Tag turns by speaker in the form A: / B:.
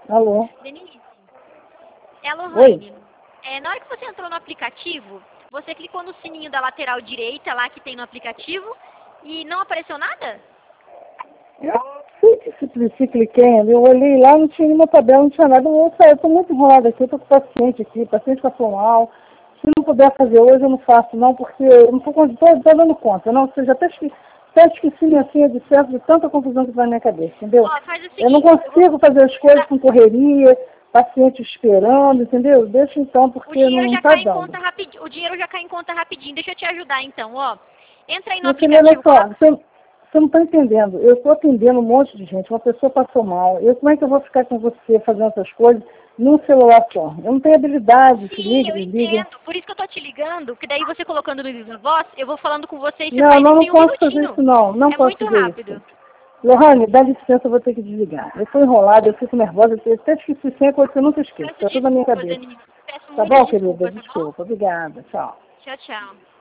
A: Alô?
B: Denise, é a
A: Oi?
B: Lohane. Na hora que você entrou no aplicativo, você clicou no sininho da lateral direita lá que tem no aplicativo e não apareceu nada?
A: Eu não sei se cliquei, eu olhei lá, não tinha nenhuma tabela, não tinha nada. Eu estou muito enrolada aqui, eu estou com paciente aqui, o paciente passou mal. Se não puder fazer hoje, eu não faço não, porque eu não estou dando conta. Não, você já até esqueci minha senha de certo de tanta confusão que vai na minha cabeça, entendeu?
B: Ó, faz o seguinte,
A: Eu não consigo fazer as coisas com correria, paciente esperando, entendeu? Deixa então,
B: o
A: porque
B: dinheiro
A: não
B: já
A: está
B: cai em
A: dando.
B: conta rapidinho. O dinheiro já cai em conta rapidinho. Deixa eu te ajudar então, ó. Entra aí no
A: Minha filha, olha
B: aplicativo,
A: só,
B: coloca.
A: você não está entendendo. Eu estou atendendo um monte de gente, uma pessoa passou mal. Como é que eu vou ficar com você fazendo essas coisas num celular só? Eu não tenho habilidade, se
B: Sim,
A: liga,
B: eu
A: desliga.
B: entendo. Por isso que eu tô te ligando, que daí você colocando no Viva Voz, eu vou falando com você e você
A: Não,
B: faz
A: não,
B: isso
A: não
B: em um
A: posso fazer isso
B: minutinho.
A: não. Não
B: É
A: posso
B: muito
A: fazer isso.
B: rápido.
A: Lohane, dá licença, eu vou ter que desligar. Eu estou enrolada, eu fico nervosa, eu até esqueci sem coisa que eu nunca esqueço.
B: Peço
A: Está tudo na minha
B: desculpas,
A: cabeça.
B: Denise. Peço
A: Tá bom,
B: muitas
A: querida?
B: desculpas, tá bom?
A: Desculpa. Obrigada. Tchau.
B: Tchau, tchau.